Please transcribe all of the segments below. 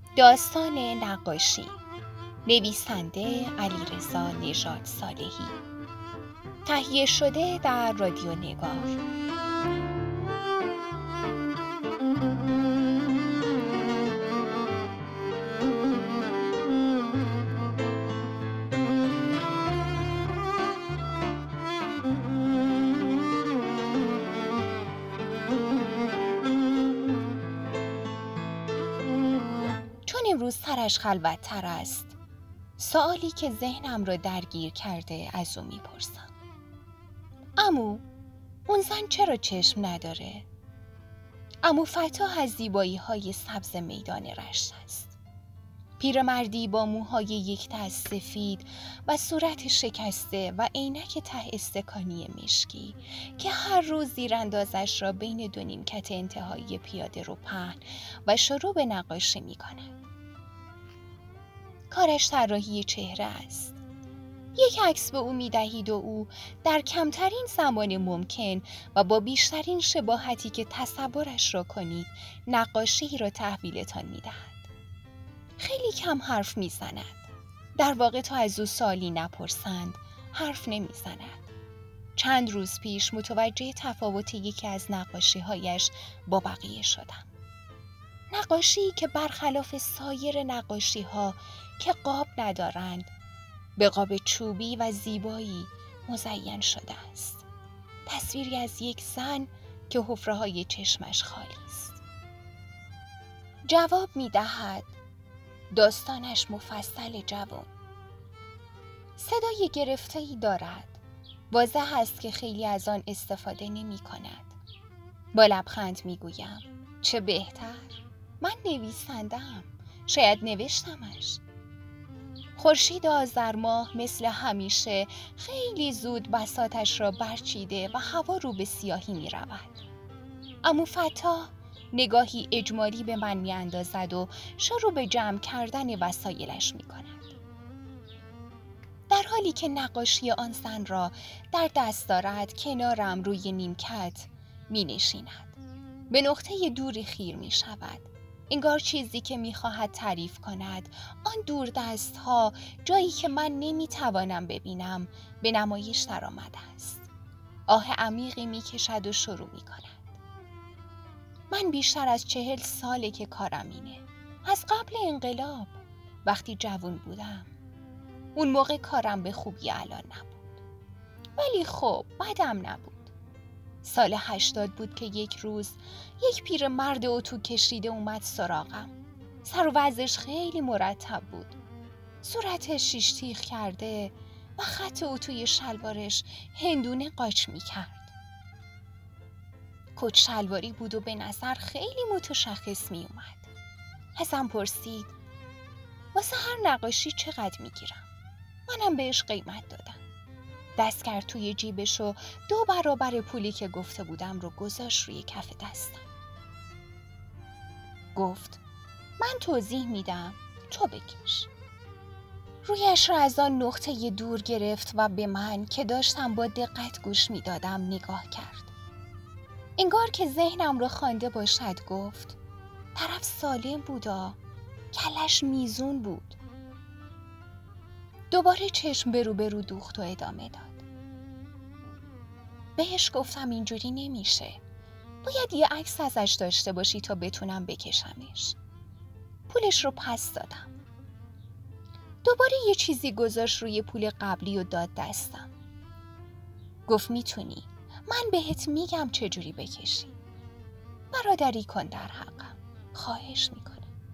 داستان نقاشی، نویسنده علیرضا نژاد صالحی، تهیه شده در رادیو نگار. چون امروز سرش خلوت‌تر است، سؤالی که ذهنم را درگیر کرده از او میپرسم: عمو، اون زن چرا چشم نداره؟ عمو فتاح از زیبایی‌های سبز میدان رشت است. پیرمردی با موهای یک دست سفید و صورت شکسته و عینک ته استکانی مشکی که هر روز زیراندازش را بین دو نیمکت انتهایی پیاده رو پهن و شروع به نقاشی می‌کند. کارش طراحی چهره است. یک عکس به او می‌دهید و او در کمترین زمان ممکن و با بیشترین شباهتی که تصورش را کنید نقاشی را تحویلتان می‌دهد. خیلی کم حرف می‌زند. در واقع تا از او سوالی نپرسند حرف نمی‌زند. چند روز پیش متوجه تفاوت یکی از نقاشی‌هایش با بقیه شدم. نقاشی که برخلاف سایر نقاشی‌ها که قاب ندارند، به قاب چوبی و زیبایی مزین شده است. تصویری از یک زن که حفره‌های چشمش خالی است. جواب می‌دهد: داستانش مفصل جوان. صدای گرفته‌ای دارد. واضح است که خیلی از آن استفاده نمی‌کند. با لبخند می‌گویم: چه بهتر، من نویسنده‌ام، شاید نوشتمش. خورشید آذرماه مثل همیشه خیلی زود بساطش را برچیده و هوا رو به سیاهی می رود. عمو فتاح نگاهی اجمالی به من می اندازد و شروع به جمع کردن وسایلش می کند. در حالی که نقاشی آن زن را در دست دارد کنارم روی نیمکت می نشیند. به نقطه دوری خیر می شود. انگار چیزی که می‌خواهد تعریف کند، آن دور دست‌ها، جایی که من نمی‌توانم ببینم، به نمایش درآمده است. آه عمیقی می‌کشد و شروع می‌کند. من بیشتر از 40 ساله که کارم اینه. از قبل انقلاب، وقتی جوان بودم. اون موقع کارم به خوبی الان نبود. ولی خب بدم نبود. سال 80 بود که یک روز یک پیر مرد اتو کشیده اومد سراغم. سر و وضعش خیلی مرتب بود. صورتش شیش تیغ کرده و خط اتوی شلوارش هندونه قاچ میکرد. کت شلواری بود و به نظر خیلی متشخص میومد. ازم پرسید: واسه هر نقاشی چقدر میگیرم؟ منم بهش قیمت دادم. دست کرد توی جیبش و 2 برابر پولی که گفته بودم رو گذاشت روی کف دستم. گفت: من توضیح میدم، تو بکش. رویش را از آن نقطه دور گرفت و به من که داشتم با دقت گوش میدادم نگاه کرد. انگار که ذهنم را خوانده باشد. گفت: طرف سالم بودا، کلش میزون بود. دوباره چشم به رو دوخت و ادامه داد: بهش گفتم اینجوری نمیشه. باید یه عکس ازش داشته باشی تا بتونم بکشمش. پولش رو پس دادم. دوباره یه چیزی گذاشت روی پول قبلی و داد دستم. گفت: میتونی، من بهت میگم چجوری بکشی. برادری کن در حقم، خواهش میکنم.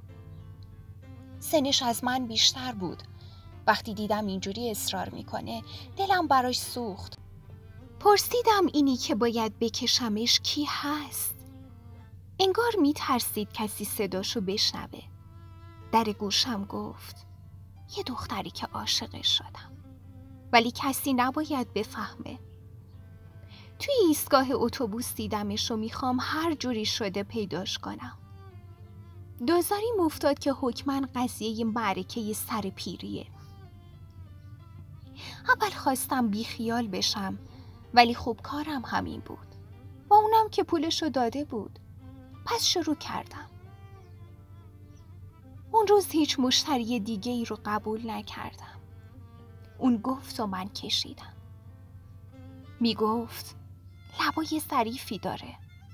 سنش از من بیشتر بود. وقتی دیدم اینجوری اصرار میکنه دلم براش سوخت. پرسیدم اینی که باید بکشمش کی هست؟ انگار میترسید کسی صداشو بشنوه. در گوشم گفت: یه دختری که عاشقش شدم، ولی کسی نباید بفهمه. توی ایستگاه اتوبوس دیدمش و میخوام هر جوری شده پیداش کنم. دوزاریم افتاد که حتما قضیه معرکه سر پیریه. اول خواستم بیخیال بشم، ولی خب کارم همین بود و اونم که پولشو داده بود. پس شروع کردم. اون روز هیچ مشتری دیگه ای رو قبول نکردم. اون گفت و من کشیدم. میگفت لبای ظریفی داره،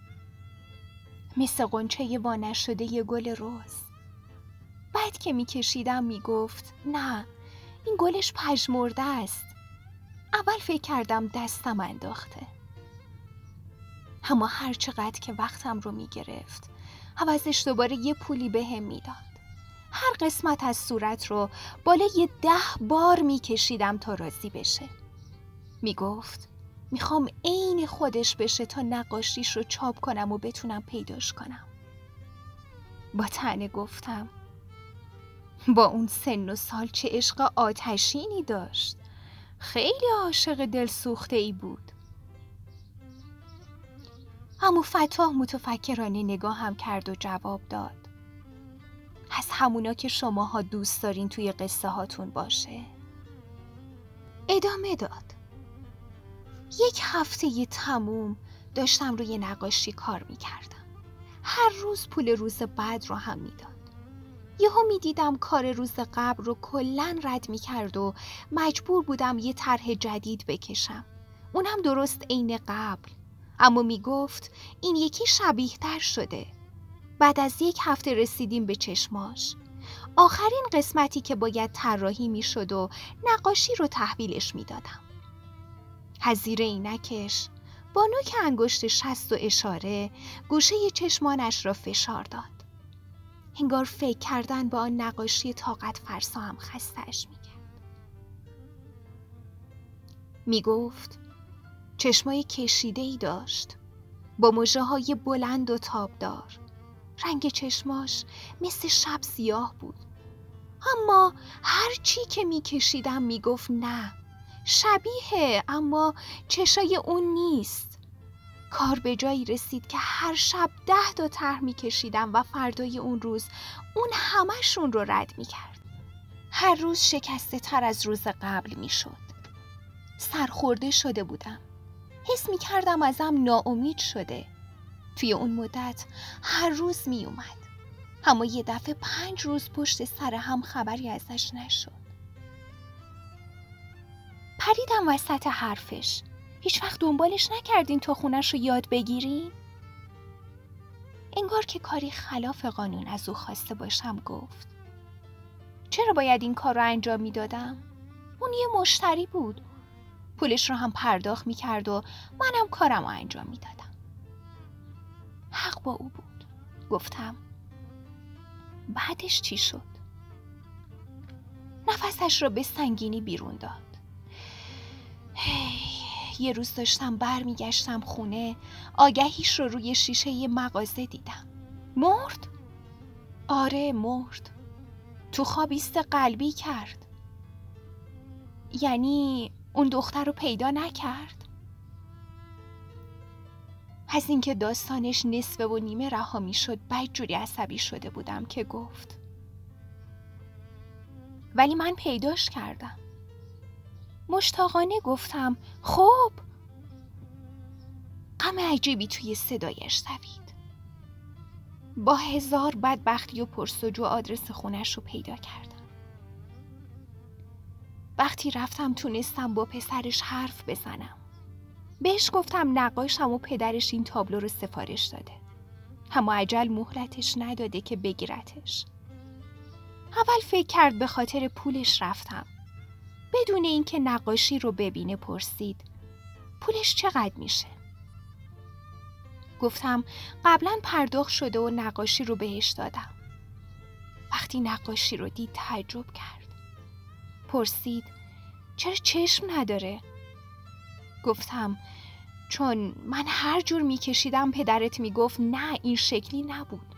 مثل غنچه وانشده ی گل رز. بعد که میکشیدم میگفت نه، این گلش پژمرده است. اول فکر کردم دستم انداخته، اما هر چقدر که وقتم رو میگرفت عوضش دوباره یه پولی بهم میداد. هر قسمت از صورت رو بالای 10 بار میکشیدم تا راضی بشه. میگفت میخوام عین خودش بشه تا نقاشیش رو چاپ کنم و بتونم پیداش کنم. با طعنه گفتم با اون سن و سال چه عشق آتشینی داشت. خیلی عاشق دلسوخته ای بود. عمو فتاح متفکرانه نگاهم کرد و جواب داد از همونا که شماها دوست دارین توی قصه هاتون باشه. ادامه داد 1 هفته تموم داشتم روی نقاشی کار میکردم. هر روز پول روز بعد رو هم میداد. یهو میدیدم کار روز قبل رو کلن رد میکرد و مجبور بودم یه طرح جدید بکشم. اونم درست عین قبل، اما میگفت این یکی شبیه تر شده. بعد از 1 هفته رسیدیم به چشماش. آخرین قسمتی که باید طراحی میشد و نقاشی رو تحویلش میدادم. از زیر عینکش با نوک انگشت شست و اشاره گوشه چشمانش را فشار داد. انگار فکر کردن با آن نقاشی طاقت فرسا هم خسته‌اش میکرد. میگفت چشمای کشیده‌ای داشت با مژه‌های بلند و تابدار. رنگ چشماش مثل شب سیاه بود، اما هر چی که میکشیدم میگفت نه، شبیه اما چشای اون نیست. کار به جایی رسید که هر شب 10 تا طرح میکشیدم و فردای اون روز اون همه‌شون رو رد میکرد. هر روز شکسته تر از روز قبل میشد. سرخورده شده بودم. حس میکردم ازم ناامید شده. توی اون مدت هر روز میومد، اما یه دفعه 5 روز پشت سر هم خبری ازش نشد. پریدم وسط حرفش. هیچ وقت دنبالش نکردین تا خونش رو یاد بگیرین؟ انگار که کاری خلاف قانون از او خواسته باشم گفت چرا باید این کار رو انجام میدادم؟ اون یه مشتری بود. پولش رو هم پرداخت میکرد و منم کارم رو انجام میدادم. حق با او بود. گفتم بعدش چی شد؟ نفسش رو به سنگینی بیرون داد. یه روز داشتم برمیگشتم خونه، آگهیش رو روی شیشه یه مغازه دیدم. مرد؟ آره مرد. تو خواب ایست قلبی کرد. یعنی اون دختر رو پیدا نکرد؟ از اینکه داستانش نصفه و نیمه رها میشد بدجوری عصبی شده بودم که گفت ولی من پیداش کردم. مشتاقانه گفتم خب. غم عجیبی توی صدایش دوید. با 1000 بدبختی و پرسجو آدرس خونش رو پیدا کردم. وقتی رفتم تونستم با پسرش حرف بزنم. بهش گفتم نقاشم و پدرش این تابلو رو سفارش داده، اما اجل مهلتش نداده که بگیرتش. اول فکر کرد به خاطر پولش رفتم. بدون اینکه نقاشی رو ببینه پرسید پولش چقدر میشه؟ گفتم قبلا پرداخت شده و نقاشی رو بهش دادم. وقتی نقاشی رو دید تعجب کرد. پرسید چرا چشم نداره؟ گفتم چون من هر جور میکشیدم پدرت میگفت نه این شکلی نبود.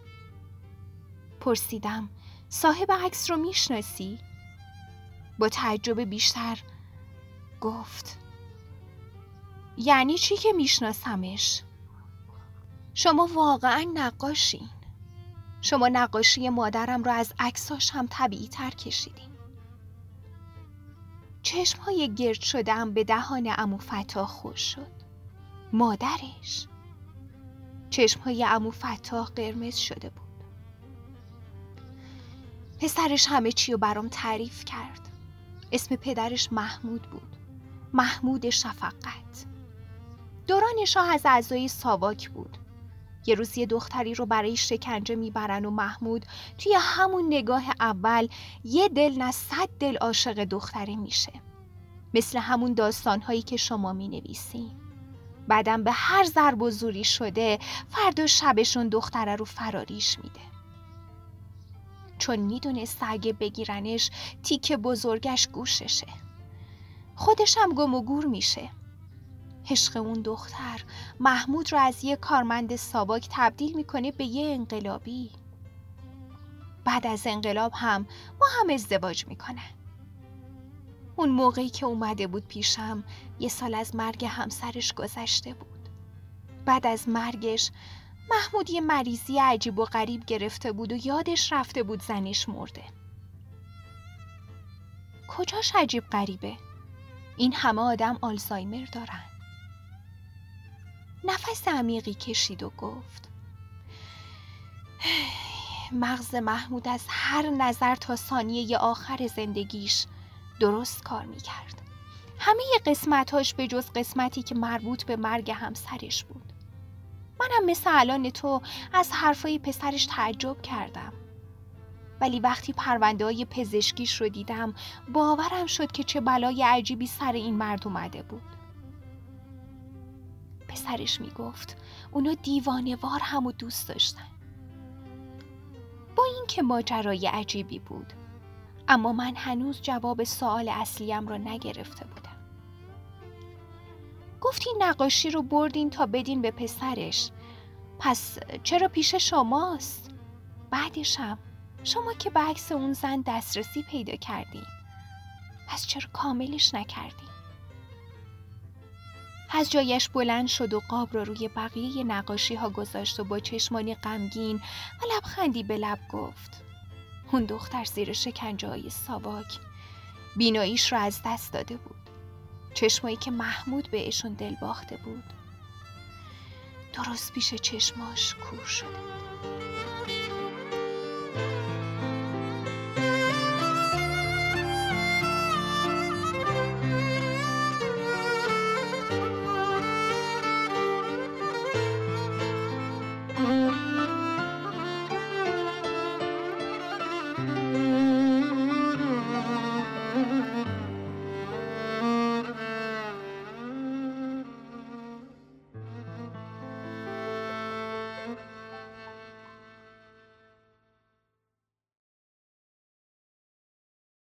پرسیدم صاحب عکس رو میشناسی؟ با تعجب بیشتر گفت یعنی چی که میشناسمش؟ شما واقعا نقاشین. شما نقاشی مادرم رو از عکساش هم طبیعی تر کشیدین. چشمهای گرد شده‌ام به دهان عمو فتاح خوش شد. مادرش. چشمهای عمو فتاح قرمز شده بود. پسرش همه چی رو برام تعریف کرد. اسم پدرش محمود بود. محمود شفقت. دوران شاه از اعضای ساواک بود. یه روز یه دختری رو برای شکنجه میبرن و محمود توی همون نگاه اول یه دل نه 100 دل عاشق دختره میشه. مثل همون داستانهایی که شما مینویسین. بعدم به هر ضرب و زوری شده فردا شبشون دختره رو فراریش میده. چون میدونسته اگه بگیرنش تیک بزرگش گوششه. خودش هم گم و گور میشه. عشق اون دختر محمود رو از یه کارمند ساواک تبدیل میکنه به یه انقلابی. بعد از انقلاب هم با هم ازدواج میکنن. اون موقعی که اومده بود پیشم 1 سال از مرگ همسرش گذشته بود. بعد از مرگش محمود یه مریضی عجیب و غریب گرفته بود و یادش رفته بود زنش مرده. کجاش عجیب غریبه؟ این همه آدم آلزایمر دارن. نفس عمیقی کشید و گفت مغز محمود از هر نظر تا ثانیه آخر زندگیش درست کار میکرد. همه قسمتاش به جز قسمتی که مربوط به مرگ همسرش بود. منم مثل الان تو از حرفای پسرش تعجب کردم. ولی وقتی پرونده‌های پزشکیش رو دیدم باورم شد که چه بلای عجیبی سر این مرد اومده بود. پسرش میگفت اونا دیوانه‌وار همو دوست داشتن. با این که ماجرای عجیبی بود، اما من هنوز جواب سوال اصلیم رو نگرفته بودم. گفتی نقاشی رو بردین تا بدین به پسرش، پس چرا پیش شماست؟ بعدشم شما که به عکس اون زن دسترسی پیدا کردین، پس چرا کاملش نکردین؟ از جایش بلند شد و قاب را روی بقیه نقاشی ها گذاشت و با چشمانی غمگین و لبخندی به لب گفت اون دختر زیر شکنجه های ساواک بیناییش را از دست داده بود. چشمایی که محمود بهشون دل باخته بود درست پیش چشماش کور شده بود.